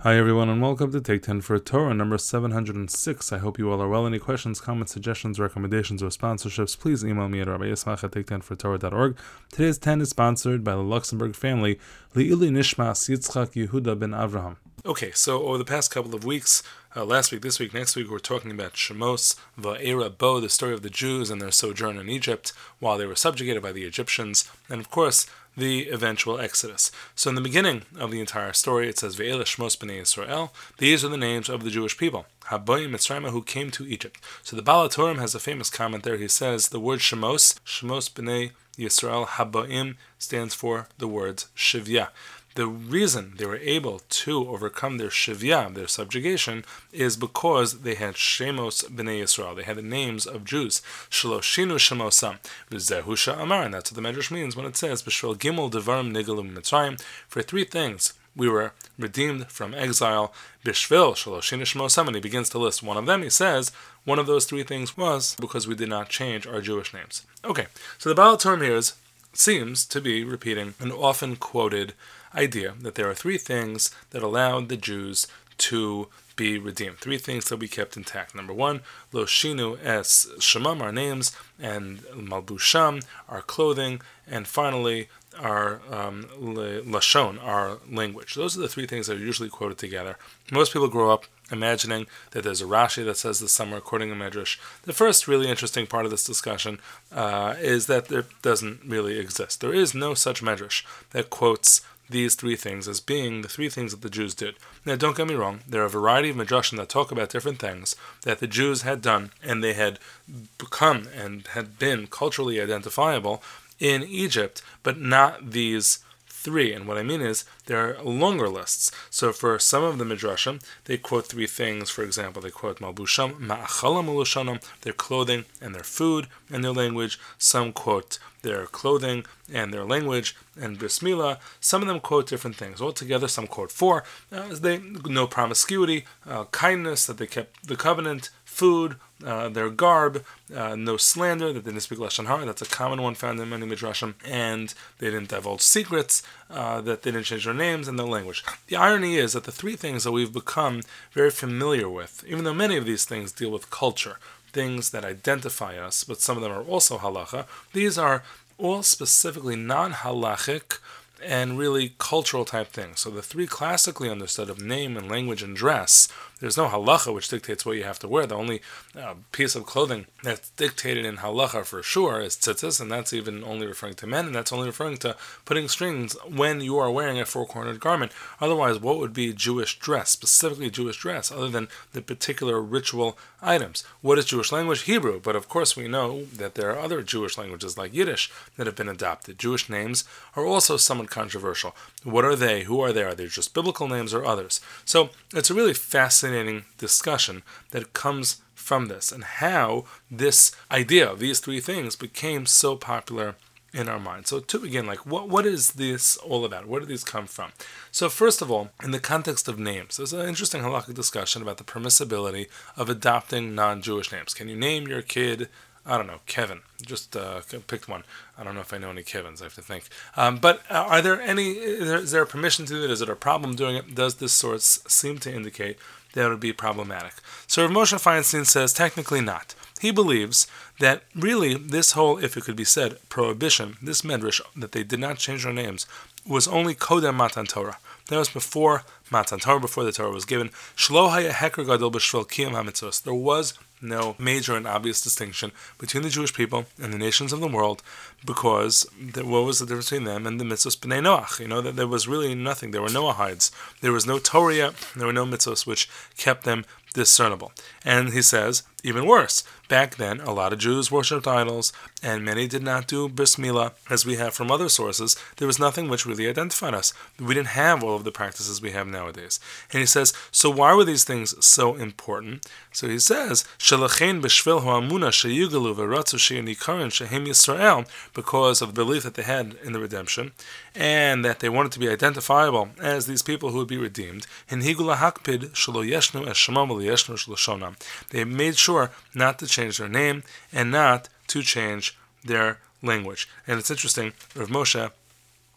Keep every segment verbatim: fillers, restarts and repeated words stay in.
Hi everyone and welcome to Take ten for Torah number seven hundred six. I hope you all are well. Any questions, comments, suggestions, recommendations, or sponsorships, please email me at rabbi yismach at take ten for torah dot org. Today's ten is sponsored by the Luxembourg family, Li'ili Nishmas Yitzchak Yehuda ben Avraham. Okay, so over the past couple of weeks, uh, last week, this week, next week, we're talking about Shemos Va'era Bo, the story of the Jews and their sojourn in Egypt while they were subjugated by the Egyptians, and of course, the eventual Exodus. So in the beginning of the entire story, it says, Ve'ela Shmos B'nai Yisrael. These are the names of the Jewish people, Haboim Mitzrayim, who came to Egypt. So the Baal HaTurim has a famous comment there. He says the word Shemos, Shmos B'nai Yisrael, Haboim, stands for the words Shivya. The reason they were able to overcome their shivya, their subjugation, is because they had Shemos b'nei Yisrael. They had the names of Jews. Shaloshinu Shemosam. V'zehusha Amar. And that's what the Medrash means when it says, B'shvel Gimel Devarim Nigalu Mitzrayim. For three things we were redeemed from exile. B'shvel Shaloshinu Shemosam. And he begins to list one of them. He says, one of those three things was because we did not change our Jewish names. Okay, so the Baal HaTurim here is, seems to be repeating an often quoted idea that there are three things that allowed the Jews to be redeemed. Three things that we kept intact. Number one, Lo Shinu Es Shemam, our names, and Malbusham, our clothing, and finally, our um, Lashon, our language. Those are the three things that are usually quoted together. Most people grow up imagining that there's a Rashi that says this somewhere, according to Medrash. The first really interesting part of this discussion uh, is that there doesn't really exist. There is no such Medrash that quotes these three things as being the three things that the Jews did. Now, don't get me wrong, there are a variety of Midrashim that talk about different things that the Jews had done and they had become and had been culturally identifiable in Egypt, but not these three. And what I mean is, there are longer lists. So for some of the Midrashim, they quote three things. For example, they quote Malbusham, Ma'achala Malushanam, their clothing and their food and their language. Some quote their clothing and their language and Bris Milah. Some of them quote different things. Altogether, some quote four. Uh, they no promiscuity, uh, kindness, that they kept the covenant, food, uh, their garb, uh, no slander, that they didn't speak Lashon Hara. That's a common one found in many Midrashim. And they didn't divulge secrets, uh, that they didn't change their names and their language. The irony is that the three things that we've become very familiar with, even though many of these things deal with culture, things that identify us, but some of them are also halacha, these are all specifically non-halachic and really cultural type things. So the three classically understood of name and language and dress, there's no halacha which dictates what you have to wear. The only uh, piece of clothing that's dictated in halacha for sure is tzitzis, and that's even only referring to men, and that's only referring to putting strings when you are wearing a four-cornered garment. Otherwise, what would be Jewish dress, specifically Jewish dress, other than the particular ritual items? What is Jewish language? Hebrew. But of course we know that there are other Jewish languages like Yiddish that have been adopted. Jewish names are also somewhat controversial. What are they? Who are they? Are they just biblical names or others? So it's a really fascinating discussion that comes from this and how this idea of these three things became so popular in our minds. So to begin, like, what what is this all about? Where do these come from? So first of all, in the context of names, there's an interesting halakhic discussion about the permissibility of adopting non-Jewish names. Can you name your kid, I don't know, Kevin? Just uh, picked one. I don't know if I know any Kevins, I have to think. Um, but uh, are there any, is there a permission to do it? Is it a problem doing it? Does this source seem to indicate that it would be problematic? So Rav Moshe Feinstein says technically not. He believes that really this whole, if it could be said, prohibition, this medrash, that they did not change their names, was only Kodem Matan Torah. That was before Matan Torah, before the Torah was given. Shlo haya heker gadol b'shvel kiyam hamitzvos. There was no major and obvious distinction between the Jewish people and the nations of the world, because there, what was the difference between them and the mitzvos b'nei Noach? You know, that there was really nothing. There were Noahides. There was no Torah yet. There were no mitzvos which kept them discernible. And he says, even worse, back then a lot of Jews worshipped idols, and many did not do bris milah, as we have from other sources. There was nothing which really identified us. We didn't have all of the practices we have nowadays. And he says, so why were these things so important? So he says, Shalachein b'shvel ha'amuna sheyugalu v'ratzu she'nikarin shehem Yisrael, because of the belief that they had in the redemption, and that they wanted to be identifiable as these people who would be redeemed. And higula hakpid shelo yeshnu es shemam v'yeshnu shlashonam. They made sure not to change their name and not to change their language. And it's interesting, Rav Moshe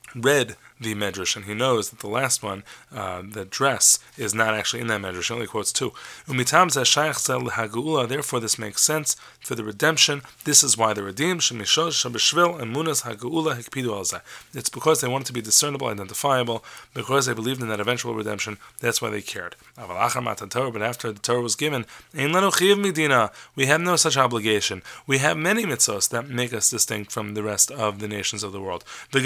read the Medrash, and he knows that the last one, uh, the dress, is not actually in that Medrash. He only quotes two. Therefore, this makes sense for the redemption. This is why they're redeemed. It's because they wanted to be discernible, identifiable, because they believed in that eventual redemption. That's why they cared. But after the Torah was given, we have no such obligation. We have many mitzvahs that make us distinct from the rest of the nations of the world.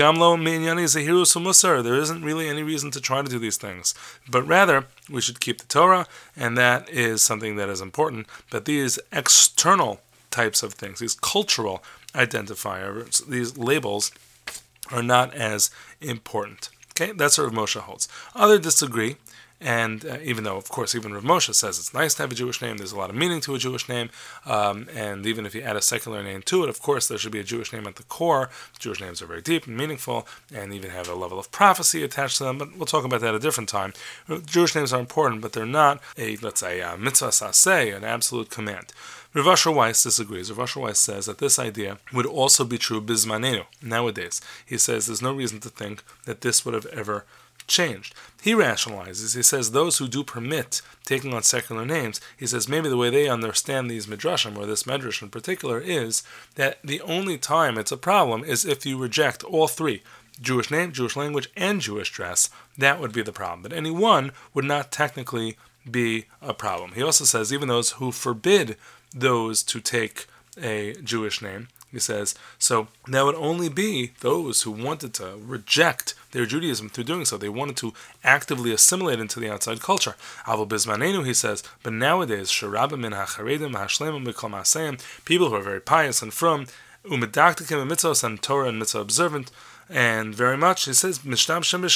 There isn't really any reason to try to do these things, but rather we should keep the Torah, and that is something that is important. But these external types of things, these cultural identifiers, these labels, are not as important. Okay, that's what Rav Moshe holds. Others disagree. And uh, even though, of course, even Rav Moshe says it's nice to have a Jewish name, there's a lot of meaning to a Jewish name, um, and even if you add a secular name to it, of course, there should be a Jewish name at the core. Jewish names are very deep and meaningful, and even have a level of prophecy attached to them, but we'll talk about that at a different time. Jewish names are important, but they're not a, let's say, a mitzvah saseh, an absolute command. Rav Asher Weiss disagrees. Rav Asher Weiss says that this idea would also be true bizmanenu, nowadays. He says there's no reason to think that this would have ever changed. He rationalizes, he says those who do permit taking on secular names, he says maybe the way they understand these midrashim, or this medrash in particular, is that the only time it's a problem is if you reject all three, Jewish name, Jewish language, and Jewish dress. That would be the problem. But any one would not technically be a problem. He also says even those who forbid those to take a Jewish name, he says, so that would only be those who wanted to reject their Judaism through doing so. They wanted to actively assimilate into the outside culture. Aval bizmanenu, he says, but nowadays, sharabim min hacharedim hashlemim mikol maasehim, people who are very pious and from, umedaktikim and mitzvos, and Torah and mitzvah observant, and very much, he says, they use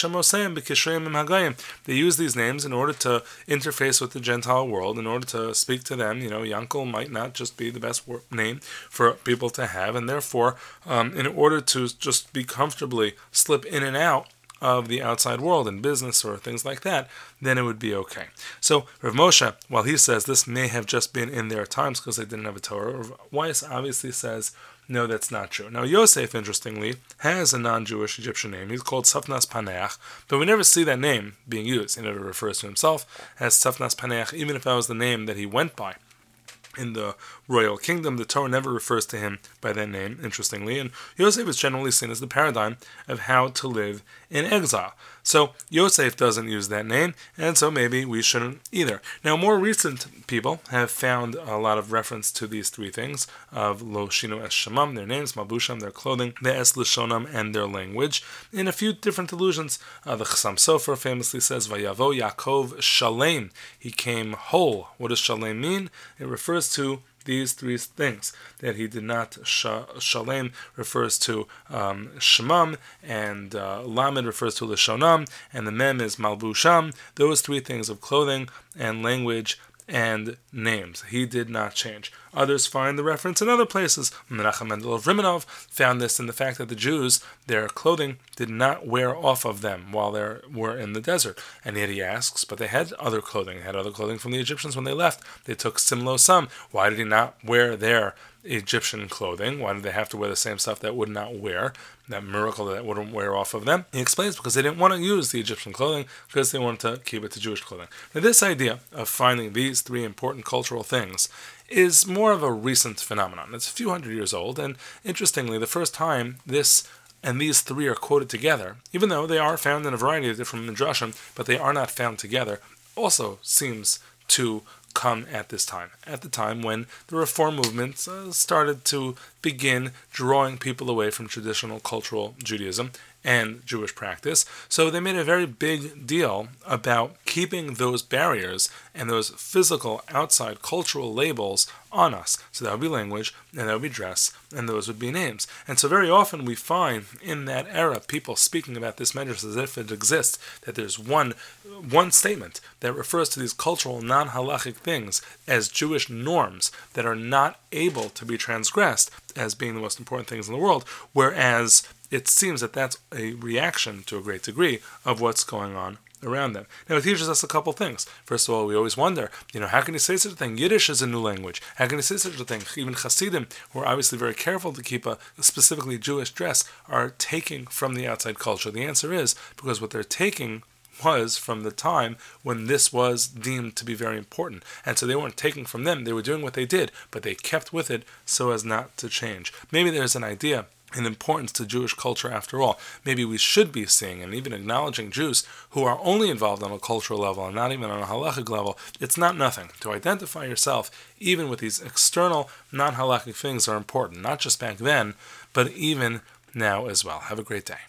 these names in order to interface with the Gentile world, in order to speak to them. You know, Yankel might not just be the best name for people to have, and therefore, um, in order to just be comfortably slip in and out of the outside world in business or things like that, then it would be okay. So Rav Moshe, while he says this may have just been in their times because they didn't have a Torah, Rav Weiss obviously says, no, that's not true. Now, Yosef, interestingly, has a non-Jewish Egyptian name. He's called Tzafnas Paneach, but we never see that name being used. He never refers to himself as Tzafnas Paneach, even if that was the name that he went by in the royal kingdom. The Torah never refers to him by that name, interestingly, and Yosef is generally seen as the paradigm of how to live in exile. So Yosef doesn't use that name, and so maybe we shouldn't either. Now, more recent people have found a lot of reference to these three things of Lo Shinu Es Shemam, their names, Malbusham, their clothing, Ve'es Lishonam, and their language, in a few different allusions. Uh, the Chassam Sofer famously says, Vayavo Yaakov Shalem, he came whole. What does Shalem mean? It refers to these three things. That he did not, Shalem refers to um, Shemam, and uh, Lamed refers to Lishonam, and the Mem is Malbusham. Those three things of clothing and language and names. He did not change. Others find the reference in other places. Menachem Mendel of Rimanov found this in the fact that the Jews, their clothing did not wear off of them while they were in the desert. And yet he asks, but they had other clothing. They had other clothing from the Egyptians when they left. They took Simlo Sam. Why did he not wear their Egyptian clothing? Why did they have to wear the same stuff that would not wear? That miracle that wouldn't wear off of them? He explains because they didn't want to use the Egyptian clothing, because they wanted to keep it to Jewish clothing. Now, this idea of finding these three important cultural things is more of a recent phenomenon. It's a few hundred years old, and interestingly, the first time this and these three are quoted together, even though they are found in a variety of different midrashim, but they are not found together, also seems to come at this time, at the time when the Reform movement uh, started to begin drawing people away from traditional cultural Judaism and Jewish practice. So they made a very big deal about keeping those barriers and those physical outside cultural labels on us. So that would be language, and that would be dress, and those would be names. And so very often we find in that era people speaking about this medrash as if it exists, that there's one one statement that refers to these cultural non-halachic things as Jewish norms that are not able to be transgressed as being the most important things in the world, whereas it seems that that's a reaction to a great degree of what's going on around them. Now it teaches us a couple things. First of all, we always wonder, you know, how can you say such a thing? Yiddish is a new language. How can you say such a thing? Even Hasidim, who are obviously very careful to keep a specifically Jewish dress, are taking from the outside culture. The answer is because what they're taking was from the time when this was deemed to be very important. And so they weren't taking from them, they were doing what they did, but they kept with it so as not to change. Maybe there's an idea and importance to Jewish culture after all. Maybe we should be seeing and even acknowledging Jews who are only involved on a cultural level and not even on a halachic level. It's not nothing. To identify yourself, even with these external, non-halachic things, are important, not just back then, but even now as well. Have a great day.